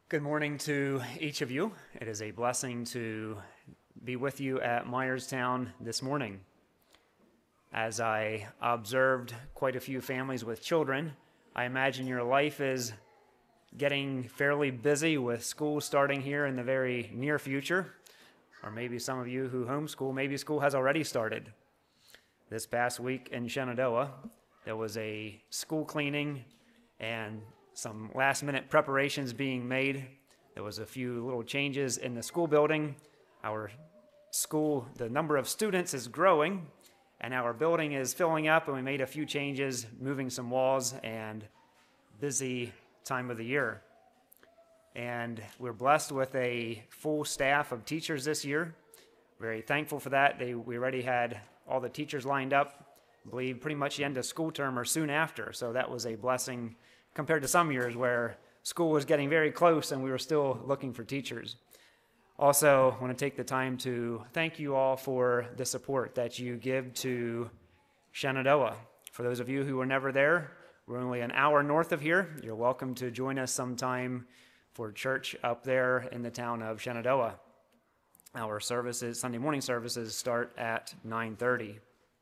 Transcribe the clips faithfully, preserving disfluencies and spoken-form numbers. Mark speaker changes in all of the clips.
Speaker 1: Good morning to each of you. It is a blessing to be with you at Myerstown this morning. As I observed quite a few families with children, I imagine your life is getting fairly busy with school starting here in the very near future. Or maybe some of you who homeschool, maybe school has already started. This past week in Shenandoah, there was a school cleaning and some last-minute preparations being made. There was a few little changes in the school building. Our school, the number of students is growing, and our building is filling up, and we made a few changes, moving some walls, and busy time of the year. And we're blessed with a full staff of teachers this year. Very thankful for that. They, we already had all the teachers lined up, I believe pretty much the end of school term or soon after, so that was a blessing compared to some years where school was getting very close and we were still looking for teachers. Also, I want to take the time to thank you all for the support that you give to Shenandoah. For those of you who were never there, we're only an hour north of here. You're welcome to join us sometime for church up there in the town of Shenandoah. Our services, Sunday morning services, start at nine thirty.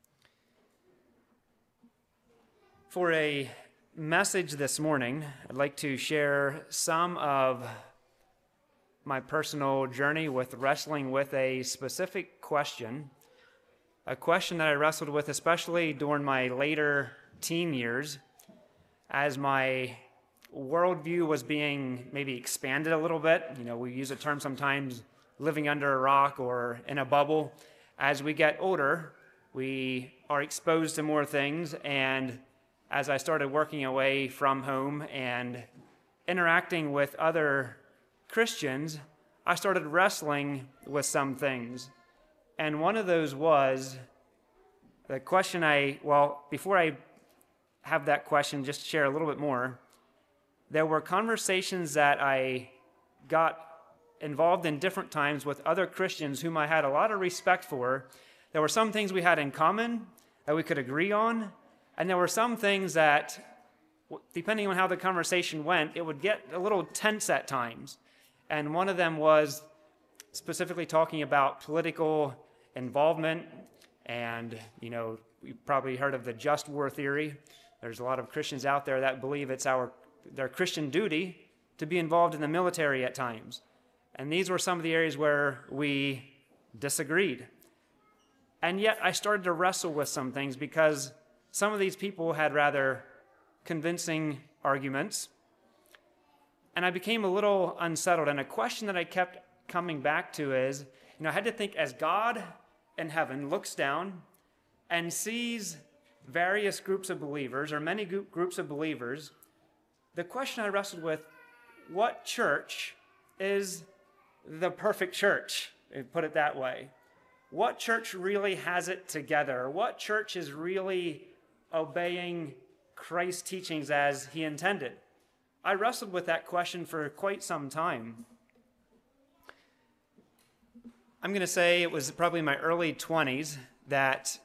Speaker 1: For a message this morning, I'd like to share some of my personal journey with wrestling with a specific question, a question that I wrestled with especially during my later teen years as my worldview was being maybe expanded a little bit. You know, we use a term sometimes, living under a rock or in a bubble. As we get older, we are exposed to more things, and as I started working away from home and interacting with other Christians, I started wrestling with some things. And one of those was the question I, well, before I have that question, just share a little bit more. There were conversations that I got involved in different times with other Christians whom I had a lot of respect for. There were some things we had in common that we could agree on, and there were some things that, depending on how the conversation went, it would get a little tense at times. And one of them was specifically talking about political involvement. And, you know, you've probably heard of the just war theory. There's a lot of Christians out there that believe it's our their Christian duty to be involved in the military at times. And these were some of the areas where we disagreed. And yet I started to wrestle with some things because some of these people had rather convincing arguments, and I became a little unsettled. And a question that I kept coming back to is, you know, I had to think, as God in heaven looks down and sees various groups of believers, or many groups of believers, the question I wrestled with, what church is the perfect church? Put it that way. What church really has it together? What church is really obeying Christ's teachings as he intended? I wrestled with that question for quite some time. I'm going to say it was probably in my early twenties that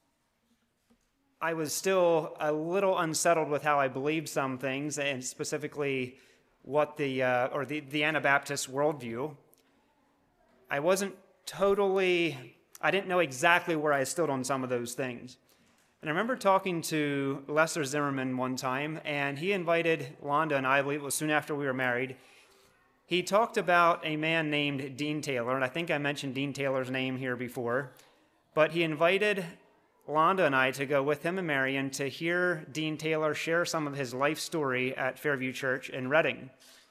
Speaker 1: I was still a little unsettled with how I believed some things, and specifically what the, uh, or the, the Anabaptist worldview. I wasn't totally, I didn't know exactly where I stood on some of those things. And I remember talking to Lester Zimmerman one time, and he invited Londa and I, I believe it was soon after we were married. He talked about a man named Dean Taylor, and I think I mentioned Dean Taylor's name here before, but he invited Londa and I to go with him and Marion to hear Dean Taylor share some of his life story at Fairview Church in Reading.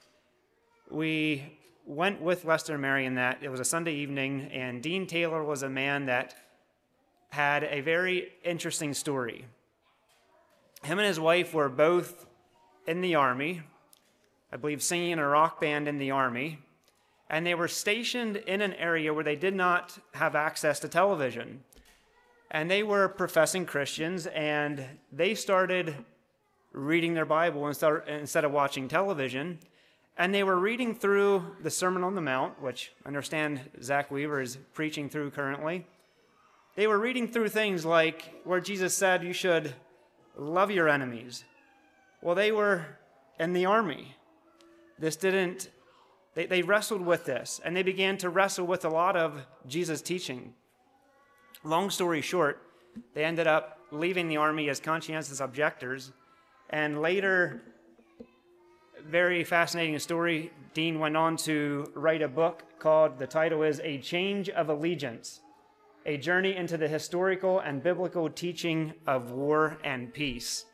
Speaker 1: We went with Lester and Marion that, it was a Sunday evening, and Dean Taylor was a man that had a very interesting story. Him and his wife were both in the Army, I believe singing in a rock band in the Army, and they were stationed in an area where they did not have access to television. And they were professing Christians, and they started reading their Bible instead of watching television. And they were reading through the Sermon on the Mount, which I understand Zach Weaver is preaching through currently. They were reading through things like where Jesus said you should love your enemies. Well, they were in the Army. This didn't They, they wrestled with this, and they began to wrestle with a lot of Jesus' teaching. Long story short, they ended up leaving the army as conscientious objectors, and later, very fascinating story, Dean went on to write a book called, the title is A Change of Allegiance, A Journey into the Historical and Biblical Teaching of War and Peace.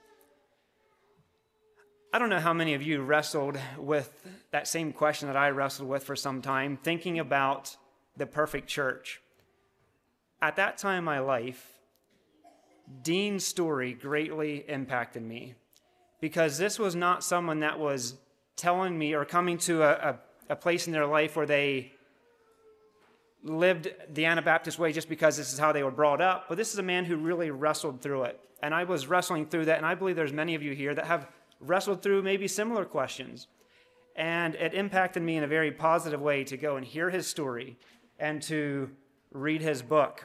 Speaker 1: I don't know how many of you wrestled with that same question that I wrestled with for some time, thinking about the perfect church. At that time in my life, Dean's story greatly impacted me, because this was not someone that was telling me or coming to a, a, a place in their life where they lived the Anabaptist way just because this is how they were brought up, but this is a man who really wrestled through it. And I was wrestling through that, and I believe there's many of you here that have wrestled through maybe similar questions. And it impacted me in a very positive way to go and hear his story and to read his book.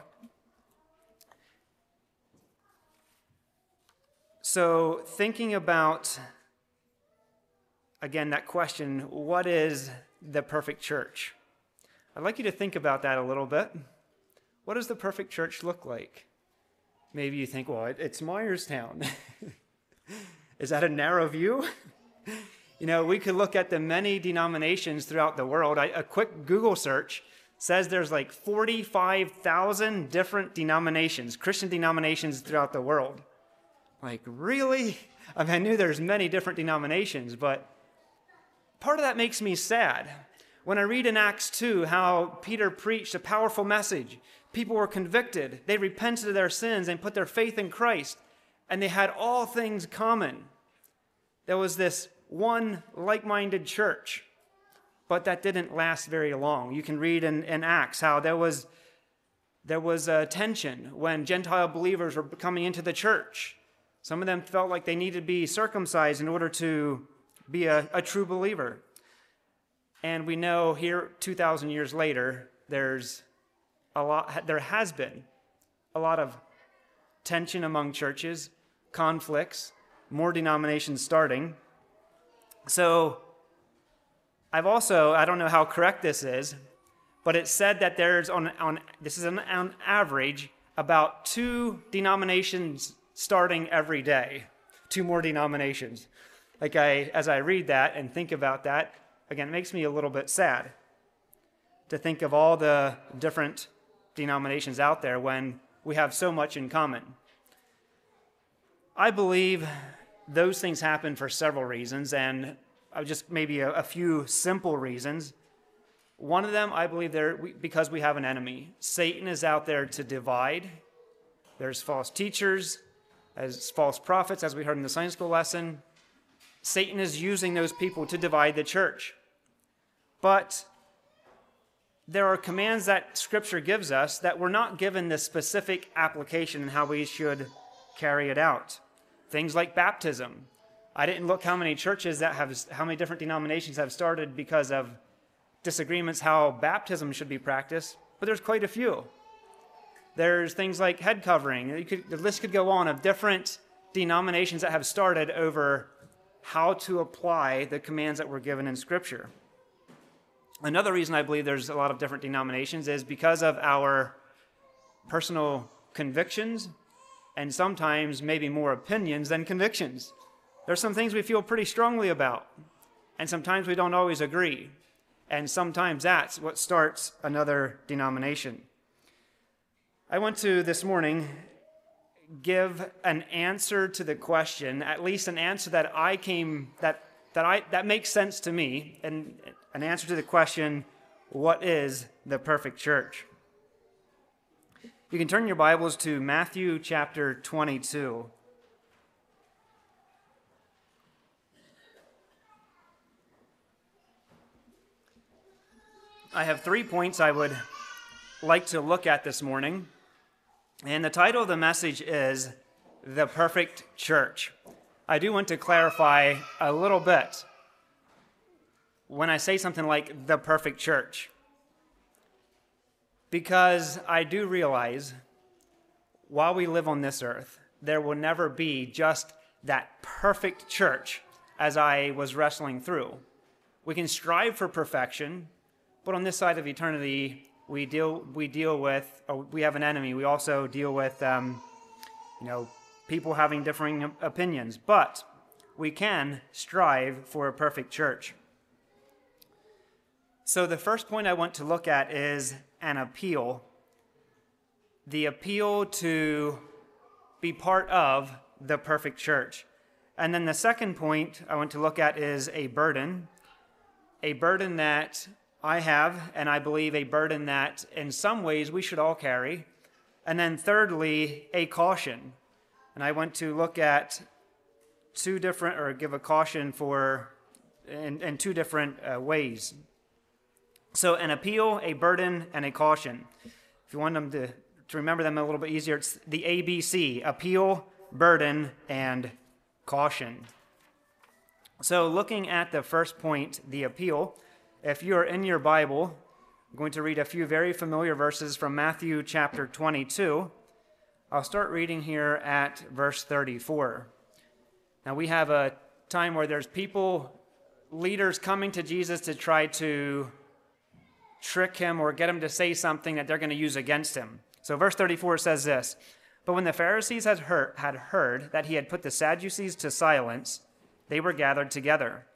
Speaker 1: So thinking about, again, that question, what is the perfect church? I'd like you to think about that a little bit. What does the perfect church look like? Maybe you think, well, it's Myerstown. Is that a narrow view? You know, we could look at the many denominations throughout the world. I, a quick Google search says there's like forty-five thousand different denominations, Christian denominations throughout the world. Like, really? I mean, I knew there's many different denominations, but part of that makes me sad. When I read in Acts two how Peter preached a powerful message, people were convicted, they repented of their sins and put their faith in Christ, and they had all things common. There was this one like-minded church, but that didn't last very long. You can read in, in Acts how there was, there was a tension when Gentile believers were coming into the church. Some of them felt like they needed to be circumcised in order to be a, a true believer. And we know here, two thousand years later, there's a lot, there has been a lot of tension among churches, conflicts, more denominations starting. So I've also, I don't know how correct this is, but it said that there's on, on this is on, on average about two denominations starting every day, two more denominations. Like I, as I read that and think about that, again, it makes me a little bit sad to think of all the different denominations out there when we have so much in common. I believe those things happen for several reasons, and just maybe a, a few simple reasons. One of them, I believe, there because we have an enemy. Satan is out there to divide. There's false teachers, as false prophets, as we heard in the Sunday school lesson. Satan is using those people to divide the church. But there are commands that Scripture gives us that we're not given the specific application in how we should carry it out. Things like baptism. I didn't look how many churches that have, how many different denominations have started because of disagreements how baptism should be practiced, but there's quite a few. There's things like head covering. You could, the list could go on of different denominations that have started over how to apply the commands that were given in Scripture. Another reason I believe there's a lot of different denominations is because of our personal convictions and sometimes maybe more opinions than convictions. There's some things we feel pretty strongly about, and sometimes we don't always agree. And sometimes that's what starts another denomination. I want to, this morning, give an answer to the question, at least an answer that I came, that that I that makes sense to me, and an answer to the question, what is the perfect church? You can turn your Bibles to Matthew chapter twenty-two. I have three points I would like to look at this morning. And the title of the message is The Perfect Church. I do want to clarify a little bit when I say something like the perfect church, because I do realize while we live on this earth, there will never be just that perfect church as I was wrestling through. We can strive for perfection, but on this side of eternity, we deal we deal with, or we have an enemy. We also deal with, um, you know, people having differing opinions. But we can strive for a perfect church. So the first point I want to look at is an appeal. The appeal to be part of the perfect church. And then the second point I want to look at is a burden. A burden that I have, and I believe a burden that in some ways we should all carry. And then thirdly, a caution. And I want to look at two different, or give a caution for, in, in two different uh, ways. So an appeal, a burden, and a caution. If you want them to, to remember them a little bit easier, it's the A B C, appeal, burden, and caution. So looking at the first point, the appeal, if you're in your Bible, I'm going to read a few very familiar verses from Matthew chapter twenty-two. I'll start reading here at verse thirty-four. Now we have a time where there's people, leaders coming to Jesus to try to trick him or get him to say something that they're going to use against him. So verse thirty-four says this, "But when the Pharisees had heard, had heard that he had put the Sadducees to silence, they were gathered together.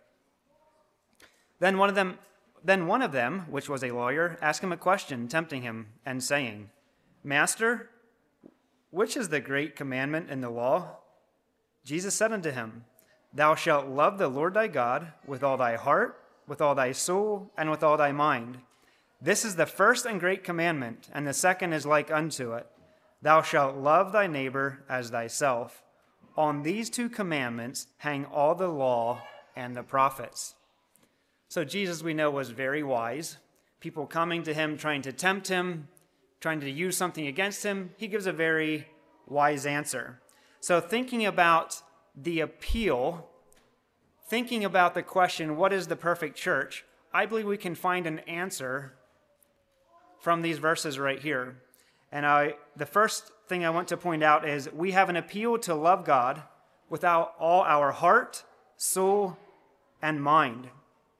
Speaker 1: Then one of them, then one of them, which was a lawyer, asked him a question, tempting him, and saying, 'Master, which is the great commandment in the law?' Jesus said unto him, 'Thou shalt love the Lord thy God with all thy heart, with all thy soul, and with all thy mind. This is the first and great commandment, and the second is like unto it. Thou shalt love thy neighbor as thyself. On these two commandments hang all the law and the prophets.'" So Jesus, we know, was very wise. People coming to him, trying to tempt him, trying to use something against him, he gives a very wise answer. So thinking about the appeal, thinking about the question, what is the perfect church? I believe we can find an answer from these verses right here. And I, the first thing I want to point out is we have an appeal to love God with all our heart, soul, and mind.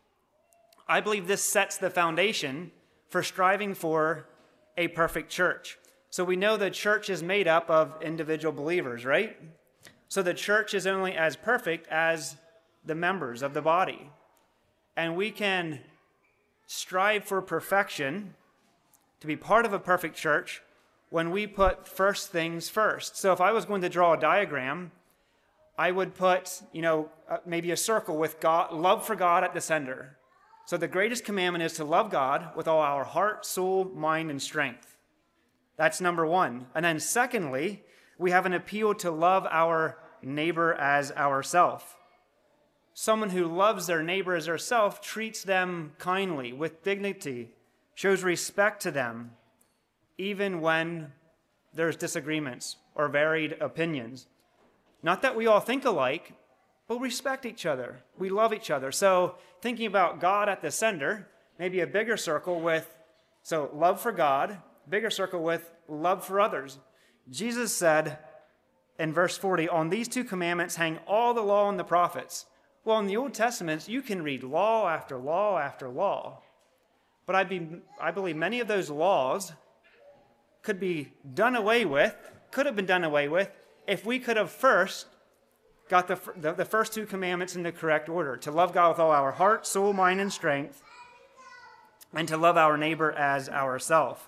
Speaker 1: I believe this sets the foundation for striving for a perfect church. So we know the church is made up of individual believers, right? So the church is only as perfect as the members of the body. And we can strive for perfection, to be part of a perfect church, when we put first things first. So if I was going to draw a diagram, I would put, you know, uh, maybe a circle with God, love for God at the center. So the greatest commandment is to love God with all our heart, soul, mind, and strength. That's number one. And then secondly, we have an appeal to love our neighbor as ourself. Someone who loves their neighbor as herself treats them kindly, with dignity, shows respect to them, even when there's disagreements or varied opinions. Not that we all think alike, but we respect each other. We love each other. So thinking about God at the center, maybe a bigger circle with, so love for God, bigger circle with love for others. Jesus said in verse forty, "On these two commandments hang all the law and the prophets." Well, in the Old Testament, you can read law after law after law. But I, be, I believe many of those laws could be done away with, could have been done away with, if we could have first got the, the, the first two commandments in the correct order, to love God with all our heart, soul, mind, and strength, and to love our neighbor as ourselves.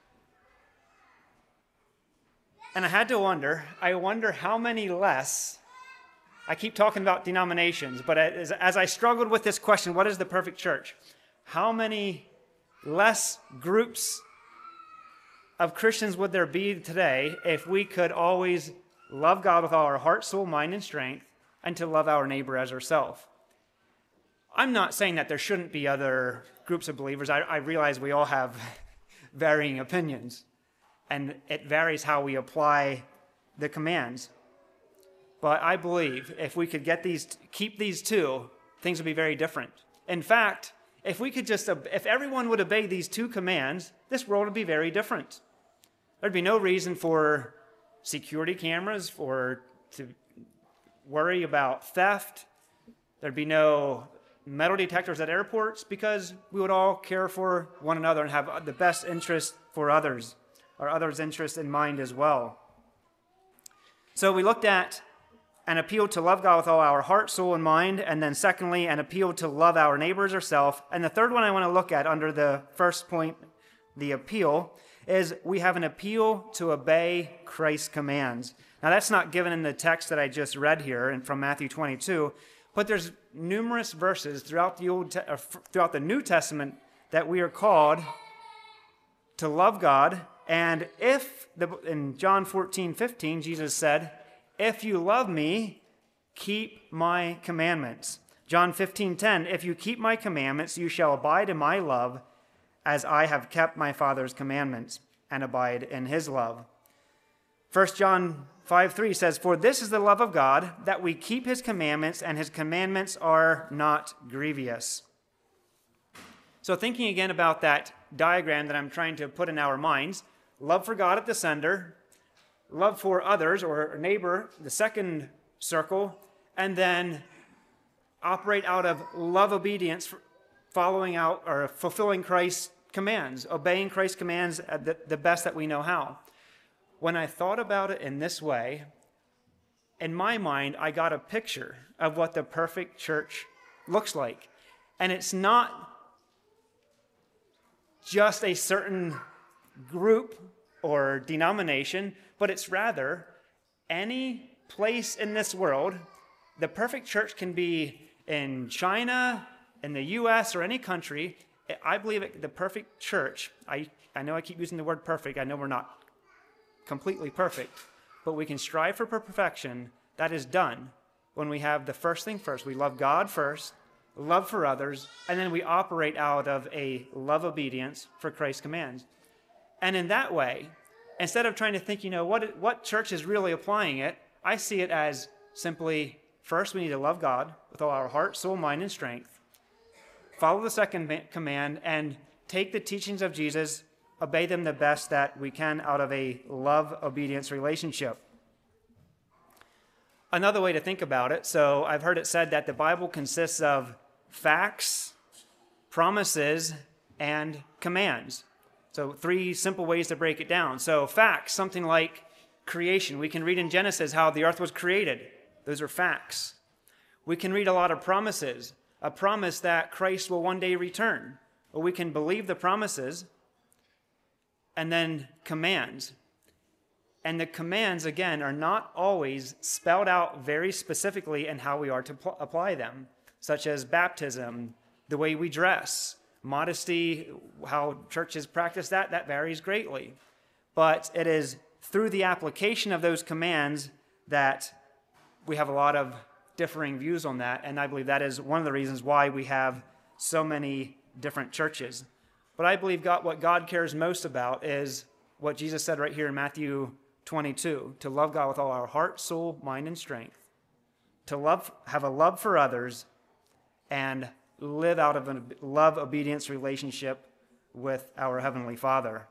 Speaker 1: And I had to wonder, I wonder how many less, I keep talking about denominations, but as, as I struggled with this question, what is the perfect church? How many less groups of Christians would there be today if we could always love God with all our heart, soul, mind, and strength, and to love our neighbor as ourselves? I'm not saying that there shouldn't be other groups of believers. I, I realize we all have varying opinions, and it varies how we apply the commands. But I believe if we could get these, keep these two, things would be very different. In fact, if we could just, if everyone would obey these two commands, this world would be very different. There'd be no reason for security cameras, for to worry about theft. There'd be no metal detectors at airports? Because we would all care for one another and have the best interest for others, or others' interest in mind as well. So we looked at an appeal to love God with all our heart, soul, and mind, and then secondly, an appeal to love our neighbors or self. And the third one I want to look at under the first point, the appeal, is we have an appeal to obey Christ's commands. Now, that's not given in the text that I just read here and from Matthew twenty-two, but there's numerous verses throughout the Old, Te- throughout the New Testament that we are called to love God. And if the, in John fourteen fifteen, Jesus said, "If you love me, keep my commandments." John fifteen ten, "If you keep my commandments, you shall abide in my love, as I have kept my Father's commandments and abide in his love." First John five three says, "For this is the love of God, that we keep his commandments, and his commandments are not grievous." So thinking again about that diagram that I'm trying to put in our minds, love for God at the center, love for others or neighbor, the second circle, and then operate out of love obedience, following out or fulfilling Christ's commands, obeying Christ's commands at the, the best that we know how. When I thought about it in this way, in my mind, I got a picture of what the perfect church looks like. And it's not just a certain group or denomination, but it's rather any place in this world. The perfect church can be in China, in the U S, or any country. I believe it, the perfect church, I, I know I keep using the word perfect. I know we're not completely perfect, but we can strive for perfection. That is done when we have the first thing first. We love God first, love for others, and then we operate out of a love obedience for Christ's commands. And in that way, instead of trying to think, you know, what what church is really applying it, I see it as simply, first we need to love God with all our heart, soul, mind, and strength. Follow the second command and take the teachings of Jesus, obey them the best that we can out of a love-obedience relationship. Another way to think about it, so I've heard it said that the Bible consists of facts, promises, and commands. So three simple ways to break it down. So facts, something like creation. We can read in Genesis how the earth was created. Those are facts. We can read a lot of promises. A promise that Christ will one day return. Or we can believe the promises. And then commands. And the commands, again, are not always spelled out very specifically in how we are to pl- apply them, such as baptism, the way we dress, modesty, how churches practice that, that varies greatly. But it is through the application of those commands that we have a lot of differing views on that, and I believe that is one of the reasons why we have so many different churches. But I believe God, what God cares most about is what Jesus said right here in Matthew twenty-two, to love God with all our heart, soul, mind, and strength, to love, have a love for others, and live out of a love obedience relationship with our Heavenly Father.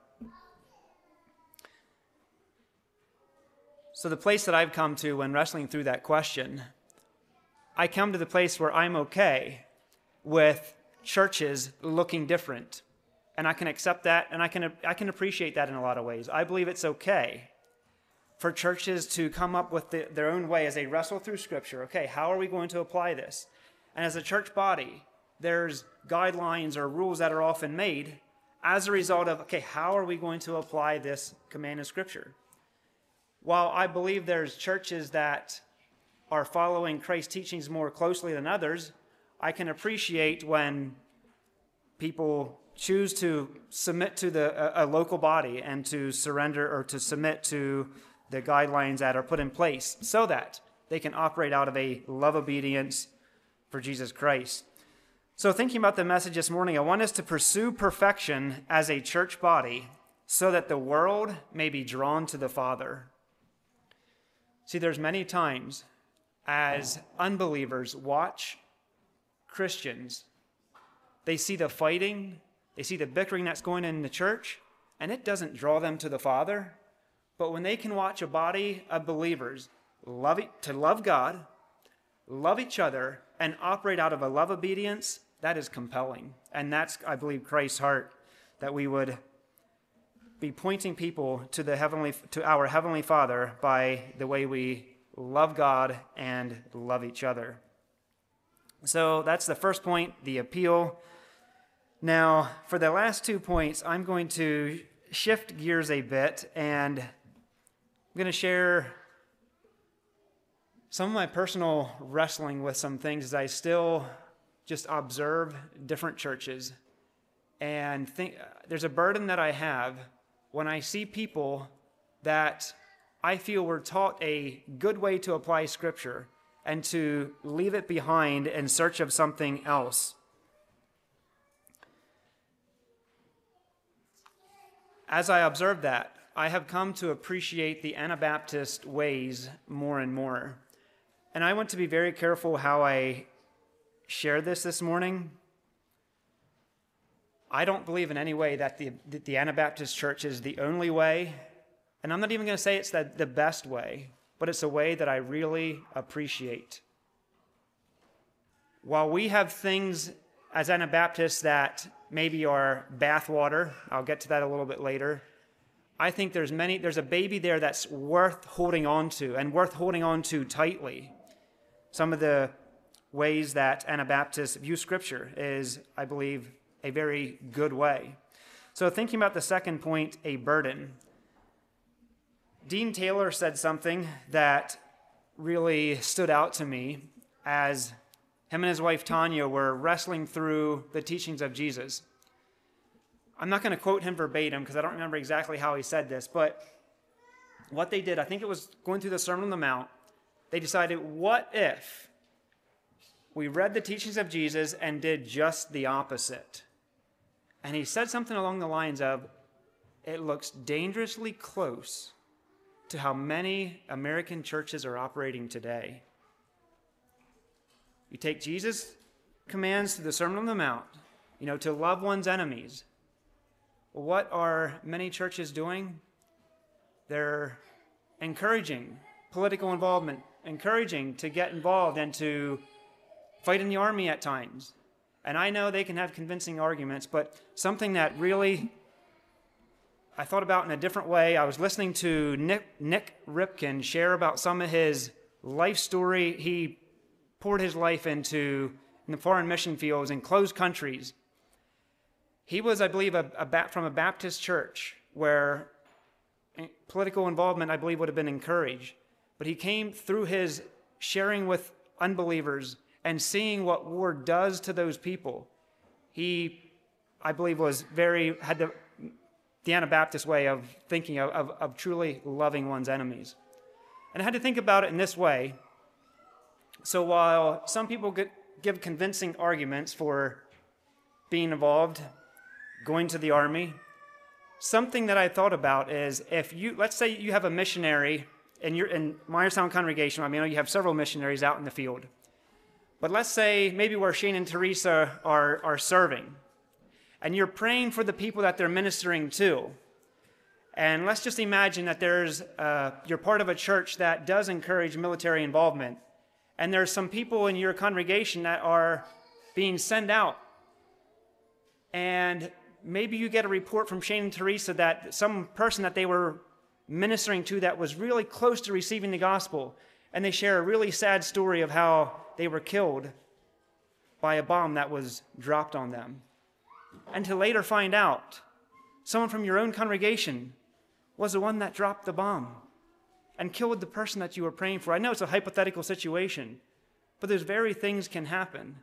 Speaker 1: So the place that I've come to when wrestling through that question, I come to the place where I'm okay with churches looking different. And I can accept that, and I can I can appreciate that in a lot of ways. I believe it's okay for churches to come up with the, their own way as they wrestle through Scripture. Okay, how are we going to apply this? And as a church body, there's guidelines or rules that are often made as a result of, okay, how are we going to apply this command in Scripture? While I believe there's churches that are following Christ's teachings more closely than others, I can appreciate when people choose to submit to the a, a local body and to surrender or to submit to the guidelines that are put in place so that they can operate out of a love obedience for Jesus Christ. So thinking about the message this morning, I want us to pursue perfection as a church body so that the world may be drawn to the Father. See, there's many times as unbelievers watch Christians, they see the fighting, they see the bickering that's going on in the church, and it doesn't draw them to the Father. But when they can watch a body of believers love, to love God, love each other and operate out of a love obedience, that is compelling. And that's, I believe, Christ's heart, that we would be pointing people to the heavenly, to our Heavenly Father by the way we love God and love each other. So that's the first point, the appeal. Now, for the last two points, I'm going to shift gears a bit, and I'm going to share some of my personal wrestling with some things as I still just observe different churches. And think, there's a burden that I have when I see people that I feel were taught a good way to apply Scripture and to leave it behind in search of something else. As I observe that, I have come to appreciate the Anabaptist ways more and more. And I want to be very careful how I share this this morning. I don't believe in any way that the, that the Anabaptist church is the only way. And I'm not even going to say it's the, the best way, but it's a way that I really appreciate. While we have things as Anabaptists that maybe are bathwater, I'll get to that a little bit later, I think there's many, there's a baby there that's worth holding on to and worth holding on to tightly. Some of the ways that Anabaptists view Scripture is, I believe, a very good way. So thinking about the second point, a burden. Dean Taylor said something that really stood out to me as him and his wife Tanya were wrestling through the teachings of Jesus. I'm not going to quote him verbatim because I don't remember exactly how he said this, but what they did, I think it was going through the Sermon on the Mount, they decided, what if we read the teachings of Jesus and did just the opposite? And he said something along the lines of, it looks dangerously close to how many American churches are operating today. You take Jesus' commands to the Sermon on the Mount, you know, to love one's enemies. What are many churches doing? They're encouraging political involvement, encouraging to get involved and to fight in the army at times. And I know they can have convincing arguments, but something that really I thought about in a different way, I was listening to Nick, Nick Ripken share about some of his life story. He poured his life into in the foreign mission fields in closed countries. He was, I believe, a, a, from a Baptist church where political involvement, I believe, would have been encouraged. But he came through his sharing with unbelievers and seeing what war does to those people. He, I believe, was very, had the, the Anabaptist way of thinking of, of, of truly loving one's enemies. And I had to think about it in this way. So while some people get, give convincing arguments for being involved, going to the army, something that I thought about is if you, let's say you have a missionary in your in Myerstown congregation. I mean, you have several missionaries out in the field. But let's say maybe where Shane and Teresa are, are serving, and you're praying for the people that they're ministering to. And let's just imagine that there's uh, you're part of a church that does encourage military involvement, and there's some people in your congregation that are being sent out. And maybe you get a report from Shane and Teresa that some person that they were ministering to that was really close to receiving the gospel, and they share a really sad story of how they were killed by a bomb that was dropped on them. And to later find out someone from your own congregation was the one that dropped the bomb and killed the person that you were praying for. I know it's a hypothetical situation, but those very things can happen.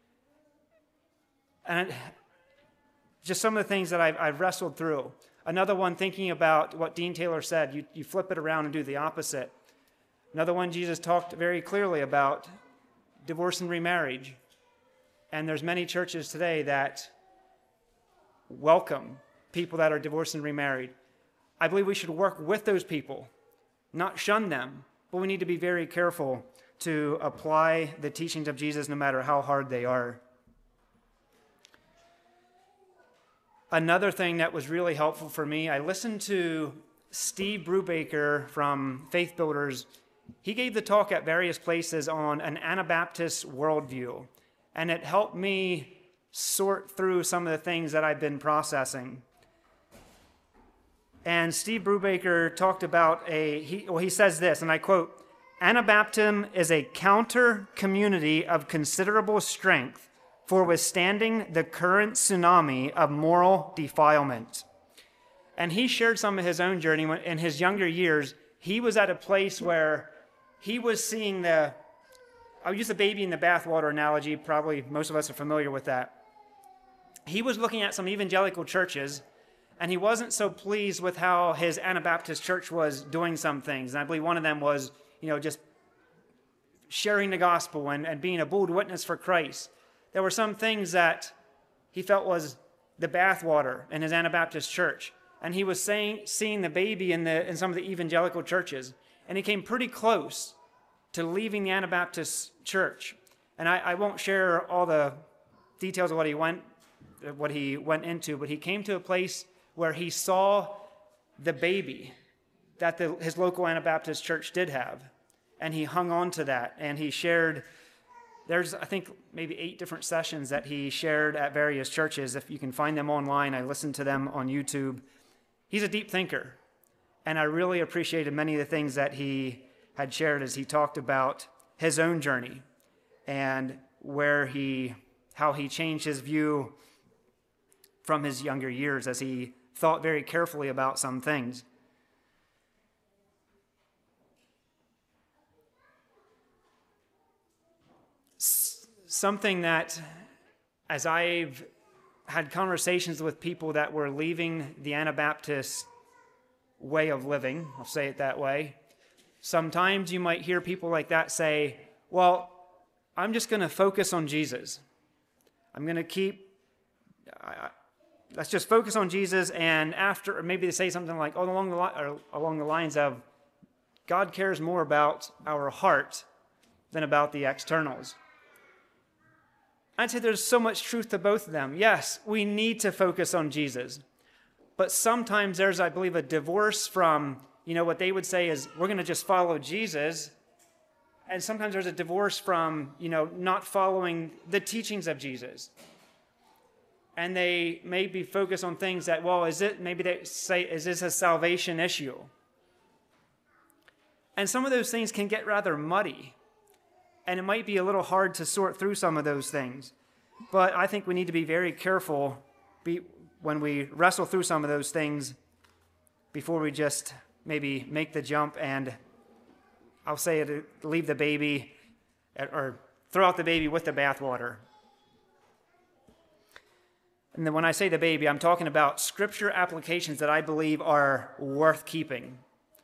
Speaker 1: And just some of the things that I've, I've wrestled through. Another one, thinking about what Dean Taylor said, you, you flip it around and do the opposite. Another one, Jesus talked very clearly about divorce and remarriage. And there's many churches today that welcome people that are divorced and remarried. I believe we should work with those people, not shun them, but we need to be very careful to apply the teachings of Jesus no matter how hard they are. Another thing that was really helpful for me, I listened to Steve Brubaker from Faith Builders he gave the talk at various places on an Anabaptist worldview, and it helped me sort through some of the things that I've been processing. And Steve Brubaker talked about a, he, well, he says this, and I quote, "Anabaptism is a counter community of considerable strength for withstanding the current tsunami of moral defilement." And he shared some of his own journey. When, in his younger years, he was at a place where he was seeing the, I'll use the baby in the bathwater analogy, probably most of us are familiar with that. He was looking at some evangelical churches, and he wasn't so pleased with how his Anabaptist church was doing some things. And I believe one of them was, you know, just sharing the gospel and, and being a bold witness for Christ. There were some things that he felt was the bathwater in his Anabaptist church. And he was saying, seeing the baby in, the, in some of the evangelical churches. And he came pretty close to leaving the Anabaptist church. And I, I won't share all the details of what he went, what he went into, but he came to a place where he saw the baby that the, his local Anabaptist church did have. And he hung on to that. And he shared, there's, I think, maybe eight different sessions that he shared at various churches. If you can find them online, I listened to them on YouTube. He's a deep thinker. And I really appreciated many of the things that he had shared as he talked about his own journey and where he, how he changed his view from his younger years as he thought very carefully about some things. S- something that, as I've had conversations with people that were leaving the Anabaptist way of living, I'll say it that way, sometimes you might hear people like that say, well, I'm just going to focus on Jesus. I'm going to keep, I, let's just focus on Jesus, and after, or maybe they say something like, oh, along the, li- or along the lines of, God cares more about our heart than about the externals. I'd say there's so much truth to both of them. Yes, we need to focus on Jesus. But sometimes there's, I believe, a divorce from, you know, what they would say is, we're going to just follow Jesus. And sometimes there's a divorce from, you know, not following the teachings of Jesus. And they maybe focus on things that, well, is it, maybe they say, is this a salvation issue? And some of those things can get rather muddy. And it might be a little hard to sort through some of those things. But I think we need to be very careful be, when we wrestle through some of those things before we just maybe make the jump and, I'll say it, leave the baby or throw out the baby with the bathwater. And then when I say the baby, I'm talking about scripture applications that I believe are worth keeping.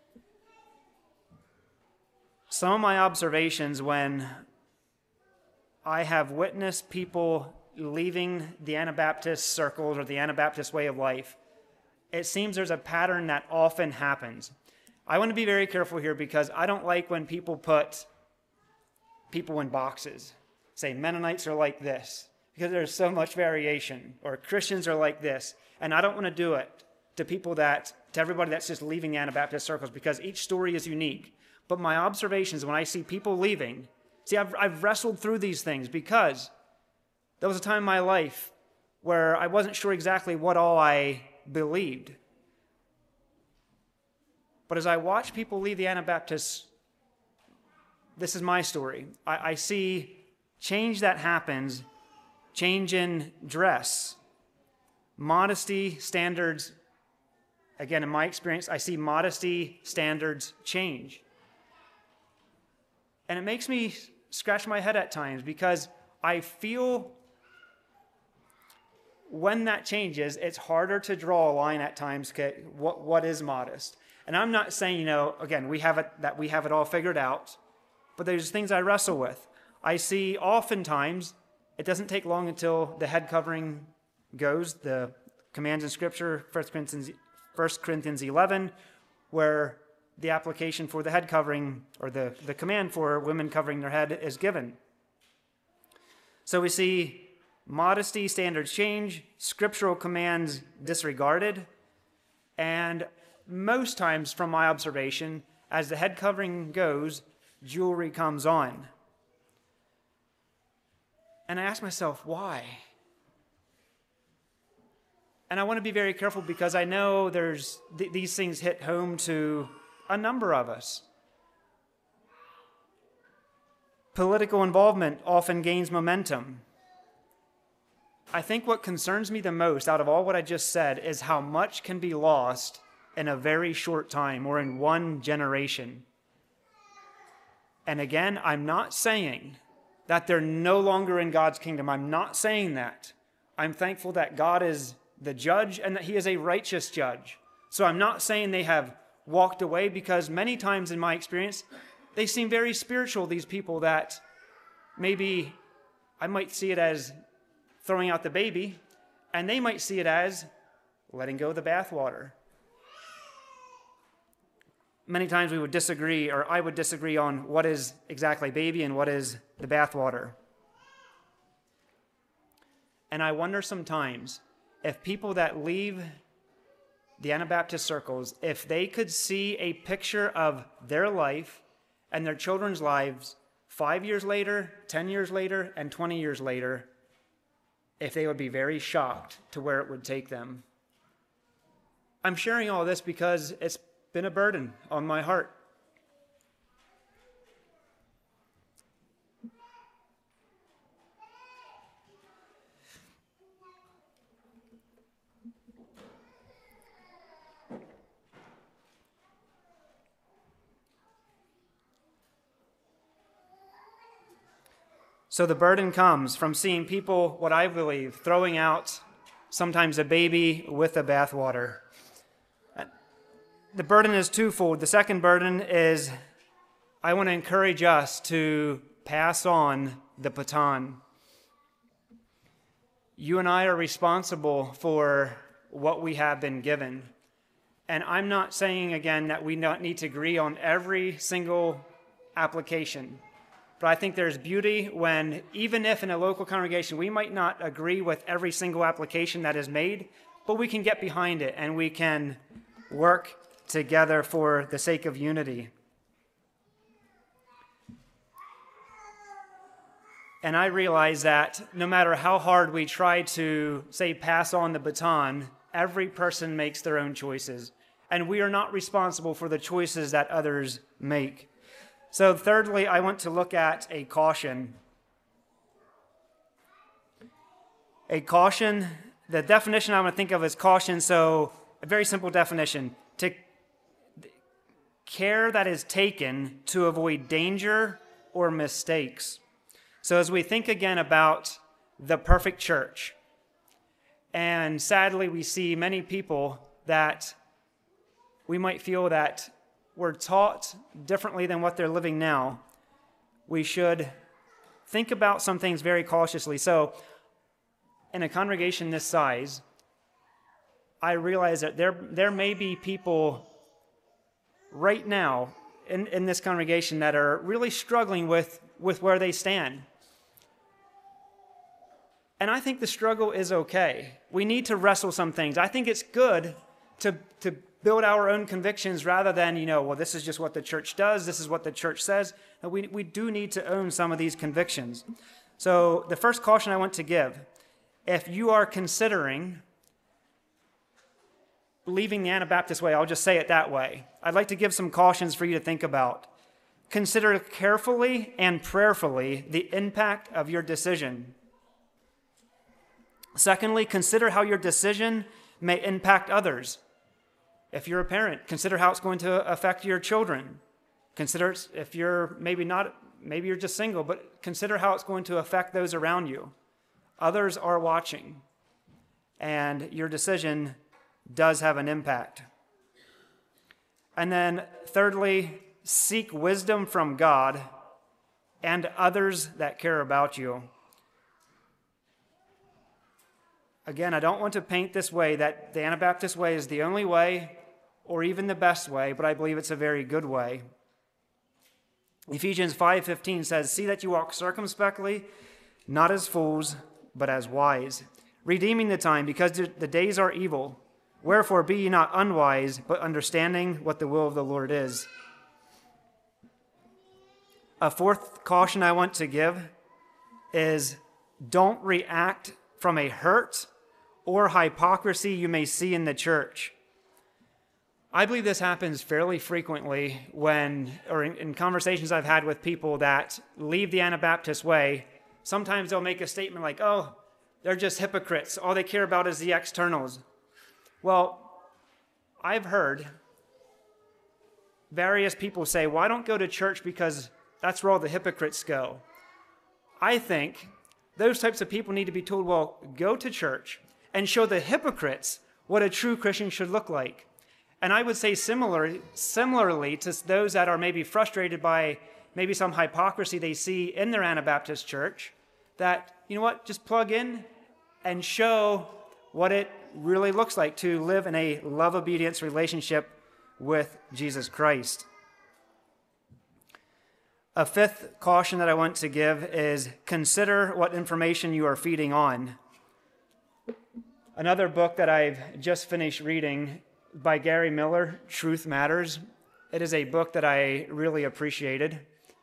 Speaker 1: Some of my observations when I have witnessed people leaving the Anabaptist circles or the Anabaptist way of life, it seems there's a pattern that often happens. I want to be very careful here because I don't like when people put people in boxes. Say Mennonites are like this because there's so much variation, or Christians are like this. And I don't want to do it to people that, to everybody that's just leaving the Anabaptist circles because each story is unique. But my observations when I see people leaving, see, I've, I've wrestled through these things because there was a time in my life where I wasn't sure exactly what all I believed. But as I watch people leave the Anabaptists, this is my story. I, I see change that happens, change in dress, modesty standards. Again, in my experience, I see modesty standards change. And it makes me scratch my head at times because I feel when that changes, it's harder to draw a line at times. What, what is modest? And I'm not saying, you know, again, we have it, that we have it all figured out, but there's things I wrestle with. I see oftentimes it doesn't take long until the head covering goes, the commands in Scripture, First Corinthians, First Corinthians eleven, where the application for the head covering, or the, the command for women covering their head is given. So we see modesty standards change, scriptural commands disregarded, and most times from my observation, as the head covering goes, jewelry comes on. And I ask myself, why? And I want to be very careful because I know there's th- these things hit home to a number of us. Political involvement often gains momentum. I think what concerns me the most out of all what I just said is how much can be lost in a very short time or in one generation. And again, I'm not saying that they're no longer in God's kingdom. I'm not saying that. I'm thankful that God is the judge and that he is a righteous judge. So I'm not saying they have walked away, because many times in my experience, they seem very spiritual, these people that maybe I might see it as throwing out the baby, and they might see it as letting go of the bathwater. Many times we would disagree, or I would disagree on what is exactly baby and what is the bathwater. And I wonder sometimes if people that leave the Anabaptist circles, if they could see a picture of their life and their children's lives five years later, ten years later, and twenty years later, if they would be very shocked to where it would take them. I'm sharing all this because it's been a burden on my heart. So the burden comes from seeing people, what I believe, throwing out sometimes a baby with the bathwater. The burden is twofold. The second burden is I want to encourage us to pass on the baton. You and I are responsible for what we have been given. And I'm not saying, again, that we don't need to agree on every single application. But I think there's beauty when, even if in a local congregation we might not agree with every single application that is made, but we can get behind it and we can work together for the sake of unity. And I realize that no matter how hard we try to, say, pass on the baton, every person makes their own choices. And we are not responsible for the choices that others make. So thirdly, I want to look at a caution. A caution, the definition I want to think of is caution, so a very simple definition. To care that is taken to avoid danger or mistakes. So as we think again about the perfect church, and sadly we see many people that we might feel that were taught differently than what they're living now, we should think about some things very cautiously. So in a congregation this size, I realize that there, there may be people right now in, in this congregation that are really struggling with, with where they stand. And I think the struggle is okay. We need to wrestle some things. I think it's good to, to build our own convictions rather than, you know, well, this is just what the church does, this is what the church says. We, we do need to own some of these convictions. So the first caution I want to give, if you are considering leaving the Anabaptist way, I'll just say it that way, I'd like to give some cautions for you to think about. Consider carefully and prayerfully the impact of your decision. Secondly, consider how your decision may impact others. If you're a parent, consider how it's going to affect your children. Consider if you're maybe not, maybe you're just single, but consider how it's going to affect those around you. Others are watching, and your decision does have an impact. And then thirdly, seek wisdom from God and others that care about you. Again, I don't want to paint this way that the Anabaptist way is the only way or even the best way, but I believe it's a very good way. Ephesians five fifteen says, "See that you walk circumspectly, not as fools, but as wise, redeeming the time, because the days are evil. Wherefore be ye not unwise, but understanding what the will of the Lord is." A fourth caution I want to give is don't react from a hurt or hypocrisy you may see in the church. I believe this happens fairly frequently when, or in, in conversations I've had with people that leave the Anabaptist way. Sometimes they'll make a statement like, oh, they're just hypocrites. All they care about is the externals. Well, I've heard various people say, well, I don't go to church because that's where all the hypocrites go. I think those types of people need to be told, well, go to church and show the hypocrites what a true Christian should look like. And I would say similar, similarly to those that are maybe frustrated by maybe some hypocrisy they see in their Anabaptist church, that, you know what, just plug in and show what it really looks like to live in a love-obedience relationship with Jesus Christ. A fifth caution that I want to give is consider what information you are feeding on. Another book that I've just finished reading by Gary Miller, Truth Matters. It is a book that I really appreciated.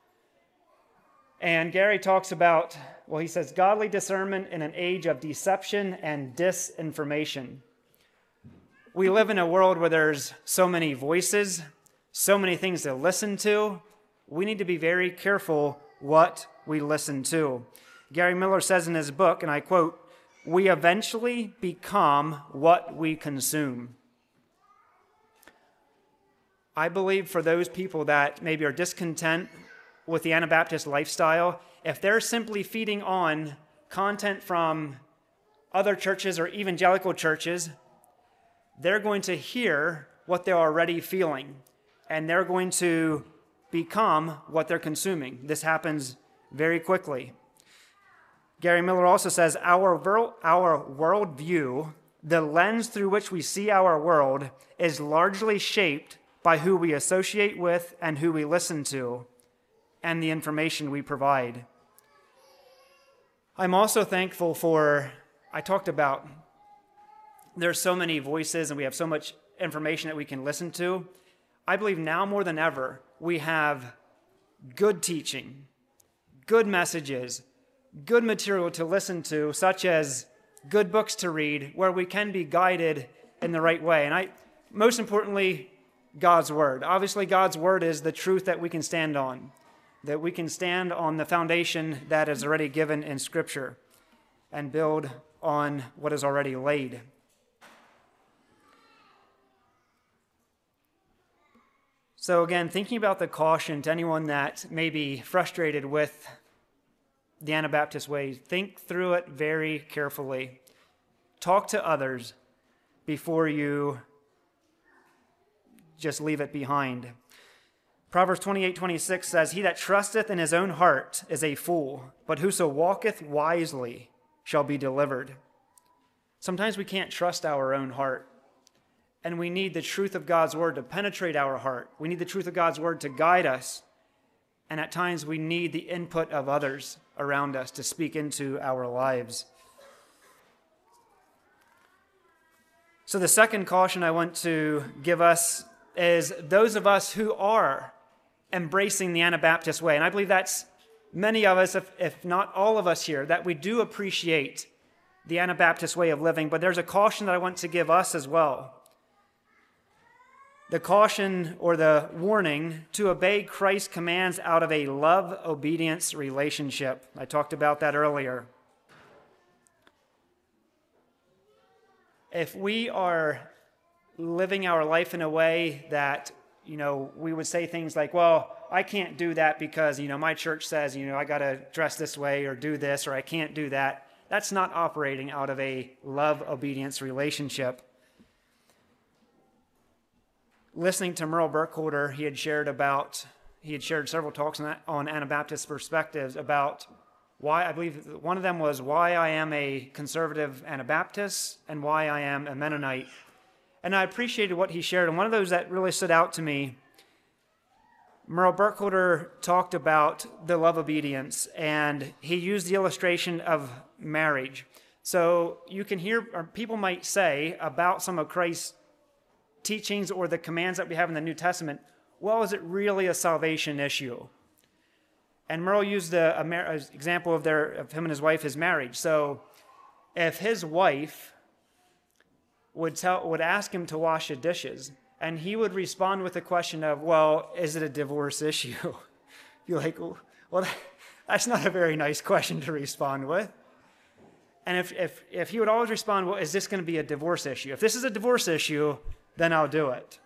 Speaker 1: And Gary talks about, well, he says, godly discernment in an age of deception and disinformation. We live in a world where there's so many voices, so many things to listen to. We need to be very careful what we listen to. Gary Miller says in his book, and I quote, "We eventually become what we consume." I believe for those people that maybe are discontent with the Anabaptist lifestyle, if they're simply feeding on content from other churches or evangelical churches, they're going to hear what they're already feeling, and they're going to become what they're consuming. This happens very quickly. Gary Miller also says, our world, our worldview, the lens through which we see our world, is largely shaped by who we associate with and who we listen to, and the information we provide. I'm also thankful for, I talked about, there's so many voices and we have so much information that we can listen to. I believe now more than ever, we have good teaching, good messages, good material to listen to, such as good books to read, where we can be guided in the right way. And I, most importantly, God's Word. Obviously, God's Word is the truth that we can stand on, that we can stand on the foundation that is already given in Scripture and build on what is already laid. So again, thinking about the caution to anyone that may be frustrated with the Anabaptist way, think through it very carefully. Talk to others before you just leave it behind. Proverbs twenty-eight twenty-six says, "He that trusteth in his own heart is a fool, but whoso walketh wisely shall be delivered." Sometimes we can't trust our own heart, and we need the truth of God's word to penetrate our heart. We need the truth of God's word to guide us, and at times we need the input of others around us to speak into our lives. So the second caution I want to give us is those of us who are embracing the Anabaptist way, and I believe that's many of us, if, if not all of us here, that we do appreciate the Anabaptist way of living, but there's a caution that I want to give us as well. The caution or the warning to obey Christ's commands out of a love-obedience relationship. I talked about that earlier. If we are living our life in a way that, you know, we would say things like, well, I can't do that because, you know, my church says, you know, I got to dress this way or do this, or I can't do that. That's not operating out of a love-obedience relationship. Listening to Merle Burkholder, he had shared about, he had shared several talks on, on Anabaptist perspectives about why, I believe one of them was why I am a conservative Anabaptist and why I am a Mennonite. And I appreciated what he shared. And one of those that really stood out to me, Merle Burkholder talked about the love obedience, and he used the illustration of marriage. So you can hear, or people might say about some of Christ's teachings or the commands that we have in the New Testament, well, is it really a salvation issue? And Merle used a, a mar- an example of their of him and his wife, his marriage. So if his wife would tell would ask him to wash the dishes, and he would respond with the question of, well, is it a divorce issue? You're like, well, that's not a very nice question to respond with. And if, if, if he would always respond, well, is this going to be a divorce issue? If this is a divorce issue, then I'll do it.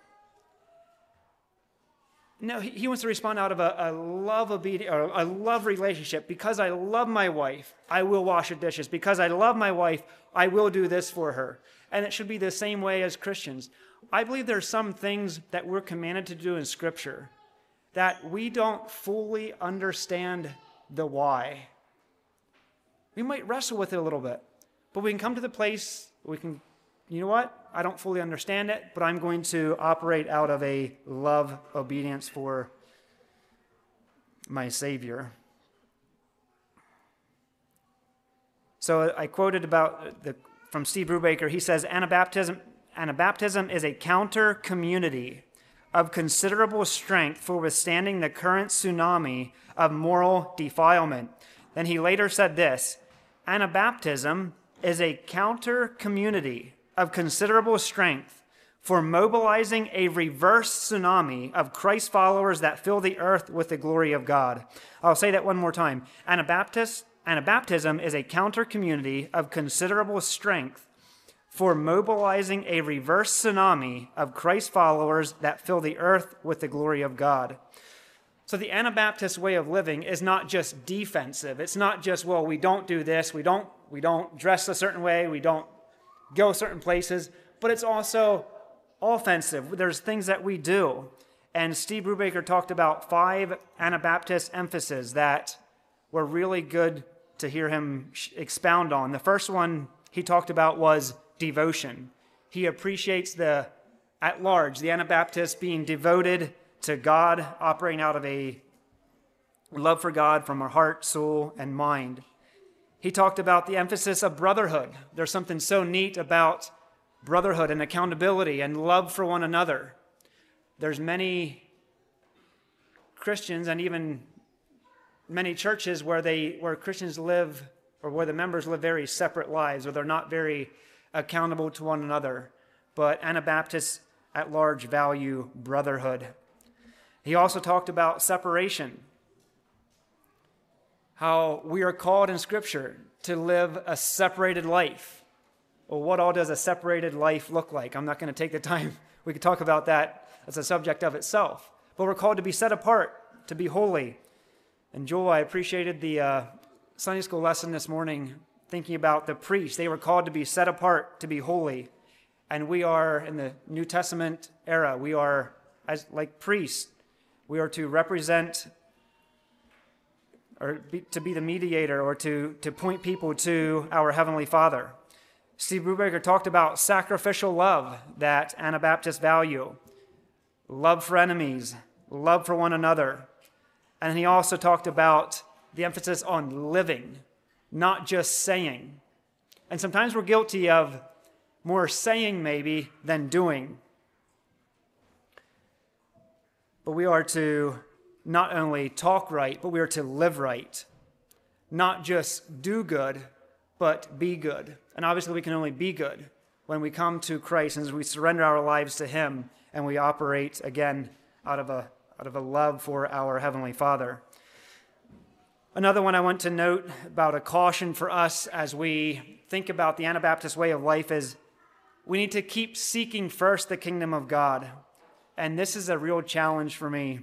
Speaker 1: No, he, he wants to respond out of a, a love obedience, or a love relationship. Because I love my wife, I will wash the dishes. Because I love my wife, I will do this for her. And it should be the same way as Christians. I believe there are some things that we're commanded to do in Scripture that we don't fully understand the why. We might wrestle with it a little bit, but we can come to the place, we can, you know what? I don't fully understand it, but I'm going to operate out of a love obedience for my Savior. So I quoted about the from Steve Brubaker. He says, Anabaptism, Anabaptism is a counter community of considerable strength for withstanding the current tsunami of moral defilement. Then he later said this, Anabaptism is a counter community of considerable strength for mobilizing a reverse tsunami of Christ followers that fill the earth with the glory of God. I'll say that one more time. Anabaptist, Anabaptism is a counter community of considerable strength for mobilizing a reverse tsunami of Christ followers that fill the earth with the glory of God. So the Anabaptist way of living is not just defensive. It's not just, well, we don't do this, we don't, we don't dress a certain way, we don't go certain places, but it's also offensive. There's things that we do. And Steve Brubaker talked about five Anabaptist emphases that were really good to hear him expound on. The first one he talked about was devotion. He appreciates the, at large, the Anabaptists being devoted to God, operating out of a love for God from our heart, soul, and mind. He talked about the emphasis of brotherhood. There's something so neat about brotherhood and accountability and love for one another. There's many Christians and even many churches where they where Christians live, or where the members live very separate lives, or they're not very accountable to one another. But Anabaptists at large value brotherhood. He also talked about separation, how we are called in Scripture to live a separated life. Well, what all does a separated life look like? I'm not going to take the time. We could talk about that as a subject of itself. But we're called to be set apart, to be holy. And Joel, I appreciated the uh, Sunday school lesson this morning, thinking about the priests. They were called to be set apart, to be holy. And we are, in the New Testament era, we are, as like priests, we are to represent, or be, to be the mediator, or to, to point people to our Heavenly Father. Steve Brubaker talked about sacrificial love that Anabaptists value, love for enemies, love for one another. And he also talked about the emphasis on living, not just saying. And sometimes we're guilty of more saying maybe than doing. But we are to not only talk right, but we are to live right. Not just do good, but be good. And obviously we can only be good when we come to Christ and as we surrender our lives to Him and we operate, again, out of a, out of a love for our Heavenly Father. Another one I want to note about a caution for us as we think about the Anabaptist way of life is we need to keep seeking first the kingdom of God. And this is a real challenge for me.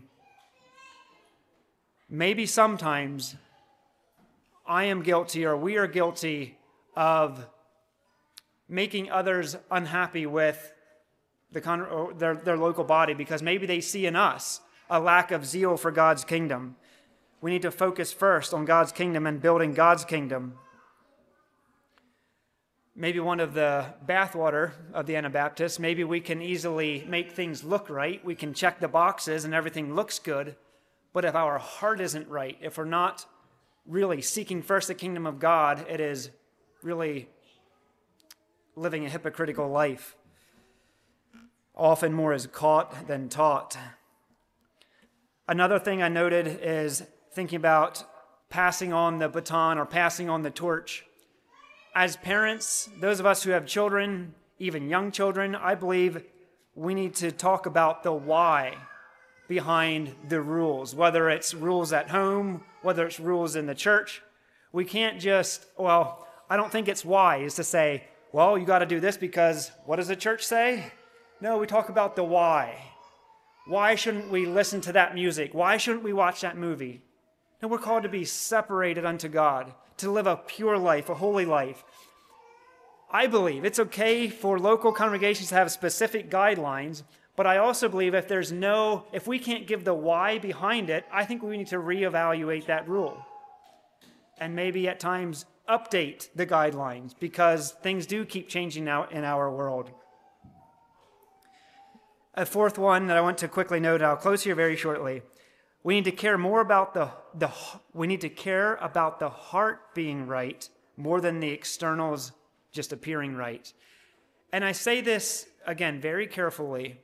Speaker 1: Maybe sometimes I am guilty, or we are guilty, of making others unhappy with the con- or their, their local body because maybe they see in us a lack of zeal for God's kingdom. We need to focus first on God's kingdom and building God's kingdom. Maybe one of the bathwater of the Anabaptists, maybe we can easily make things look right. We can check the boxes and everything looks good. But if our heart isn't right, if we're not really seeking first the kingdom of God, it is really living a hypocritical life. Often more is caught than taught. Another thing I noted is thinking about passing on the baton or passing on the torch. As parents, those of us who have children, even young children, I believe we need to talk about the why behind the rules, whether it's rules at home, whether it's rules in the church. We can't just, well, I don't think it's wise to say, well, you got to do this because what does the church say? No, we talk about the why. Why shouldn't we listen to that music? Why shouldn't we watch that movie? No, we're called to be separated unto God, to live a pure life, a holy life. I believe it's okay for local congregations to have specific guidelines, but I also believe if there's no, if we can't give the why behind it, I think we need to reevaluate that rule. And maybe at times update the guidelines because things do keep changing now in our world. A fourth one that I want to quickly note, I'll close here very shortly. We need to care more about the, the we need to care about the heart being right more than the externals just appearing right. And I say this, again, very carefully.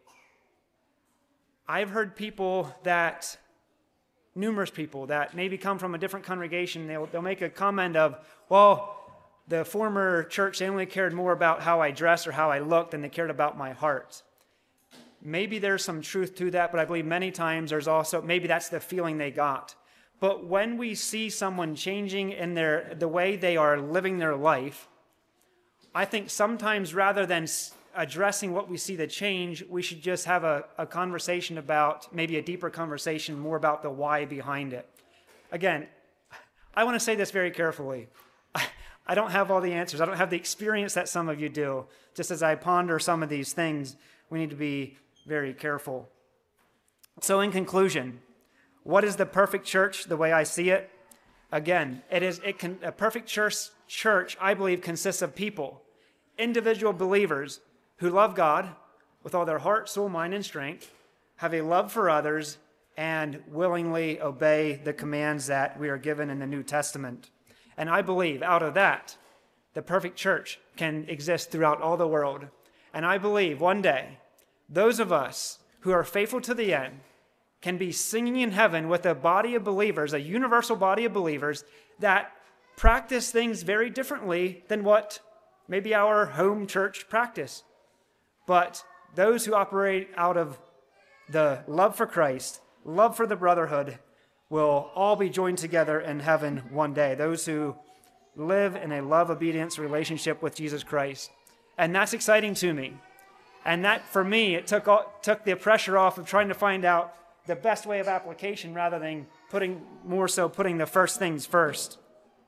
Speaker 1: I've heard people that, numerous people that maybe come from a different congregation, they'll, they'll make a comment of, well, the former church, they only cared more about how I dressed or how I looked than they cared about my heart. Maybe there's some truth to that, but I believe many times there's also, maybe that's the feeling they got. But when we see someone changing in their the way they are living their life, I think sometimes rather than addressing what we see the change, we should just have a, a conversation about, maybe a deeper conversation, more about the why behind it. Again, I want to say this very carefully. I, I don't have all the answers. I don't have the experience that some of you do. Just as I ponder some of these things, we need to be very careful. So in conclusion, what is the perfect church the way I see it? Again, it is it can a perfect church, church, I believe, consists of people, individual believers who love God with all their heart, soul, mind, and strength, have a love for others, and willingly obey the commands that we are given in the New Testament. And I believe out of that, the perfect church can exist throughout all the world. And I believe one day, those of us who are faithful to the end can be singing in heaven with a body of believers, a universal body of believers that practice things very differently than what maybe our home church practice. But those who operate out of the love for Christ, love for the brotherhood, will all be joined together in heaven one day. Those who live in a love obedience relationship with Jesus Christ. And that's exciting to me. And that, for me, it took took the pressure off of trying to find out the best way of application rather than putting more so putting the first things first.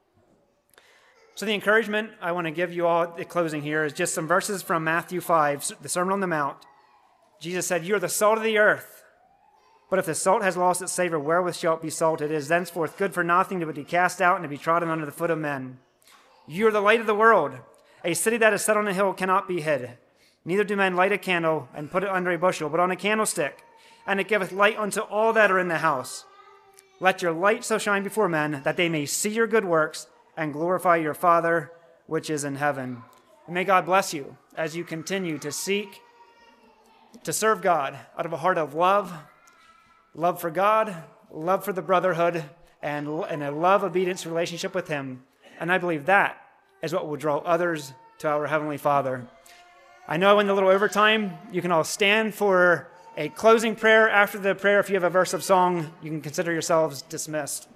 Speaker 1: So the encouragement I want to give you all at the closing here is just some verses from Matthew five, the Sermon on the Mount. Jesus said, "You are the salt of the earth. But if the salt has lost its savor, wherewith shall it be salted? It is thenceforth good for nothing but to be cast out and to be trodden under the foot of men. You are the light of the world. A city that is set on a hill cannot be hid. Neither do men light a candle and put it under a bushel, but on a candlestick, and it giveth light unto all that are in the house. Let your light so shine before men, that they may see your good works and glorify your Father which is in heaven." And may God bless you as you continue to seek to serve God out of a heart of love, love for God, love for the brotherhood, and, and a love obedience relationship with Him. And I believe that is what will draw others to our Heavenly Father. I know in the little overtime, you can all stand for a closing prayer. After the prayer, if you have a verse of song, you can consider yourselves dismissed.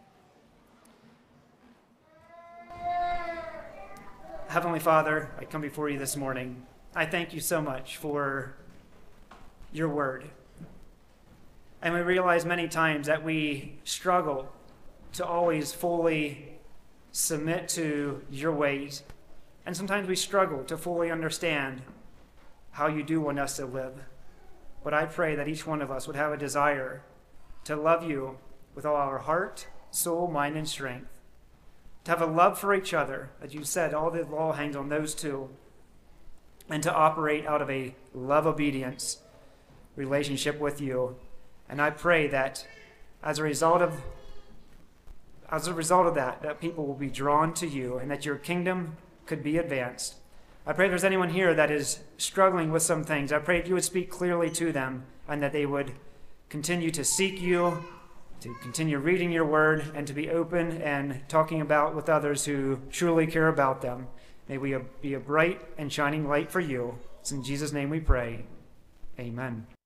Speaker 1: Heavenly Father, I come before you this morning. I thank you so much for your word. And we realize many times that we struggle to always fully submit to your ways. And sometimes we struggle to fully understand how you do want us to live. But I pray that each one of us would have a desire to love you with all our heart, soul, mind, and strength. To have a love for each other, as you said, all the law hangs on those two. And to operate out of a love obedience relationship with you. And I pray that as a result of as a result of that, that people will be drawn to you and that your kingdom could be advanced. I pray if there's anyone here that is struggling with some things, I pray if you would speak clearly to them and that they would continue to seek you to continue reading your word, and to be open and talking about with others who truly care about them. May we be a bright and shining light for you. It's in Jesus' name we pray. Amen.